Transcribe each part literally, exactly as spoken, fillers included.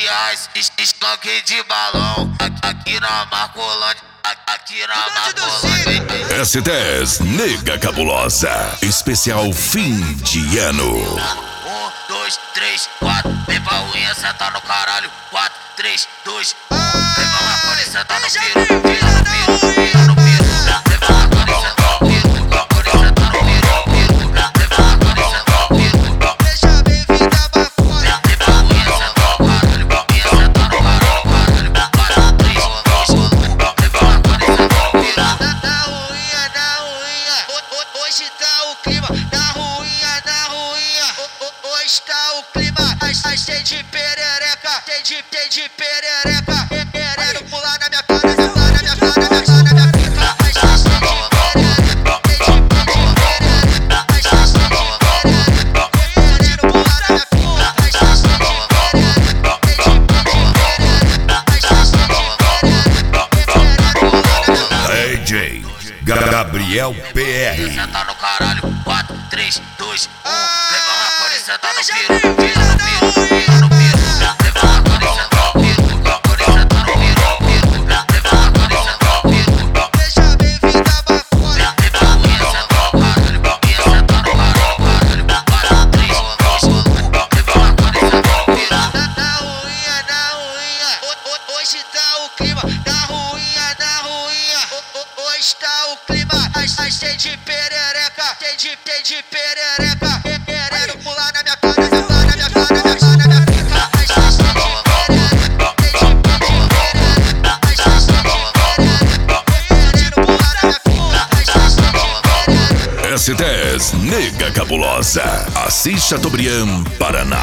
reais, estanque de balão. Aqui na Marcolândia, aqui na Marcolândia. S dez Nega Cabulosa, especial fim de ano. Um, dois, três, quatro. Vem pra unha, senta no caralho. Quatro, três, dois, um. Vem pra Marconi, senta no piru. Vira no piru, vira no piru. Vem pra Marconi, senta no piru. Marconi, senta no piru, piru. Vem pra Marconi, senta no piru. Deixa bem vida bafona. Vem pra unha, senta no caralho. Unha, senta no caralho, caralho. Quatro, três, dois, um. Vem pra Marconi, senta no piru. Na ruinha, na ruinha, hoje tá o clima. Na ruinha, na ruinha, hoje tá o clima. As tem de perereca, tem de, tem de perereca. Querendo pular na minha cara, pular na minha cara, na minha pica. As tem de perereca, tem de, tem de perereca. As tem de perereca, querendo pular na minha pica. As tem de perereca, tem de, tem de perereca. As tem de perereca, querendo pular na minha pica. D J Gabriel P R. Senta no caralho. Quatro, três, dois, um. Vem pra Marconi, senta no piru. Vira no piru, vira no piru. Vem pra Marconi, senta no piru. Marconi, senta no piru, piru. Vem pra Marconi, senta no piru. Deixa bem vida bafona. Vem pra unha, senta no caralho. Unha, senta no caralho, caralho. Quatro, três, dois, um. Vem pra Marconi, senta no piru. Na ruinha, na ruinha, hoje tá o clima. Na ruinha, na ruinha, hoje tá o clima. As tem de perereca, tem de, tem de perereca. Querendo pular na minha cara, pular na minha cara, na minha pica. As tem de perereca, tem de, tem de perereca. As tem de perereca, querendo pular na minha pica. As tem de perereca. S dez Nega Cabulosa, Assis Chateaubriand, Paraná.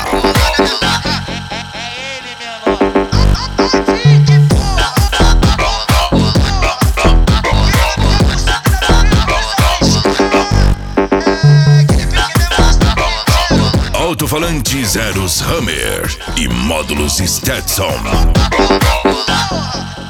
É ele, menor. Assim de porra. Alto-falantes Eros Hammer e módulos Stetson. Porra.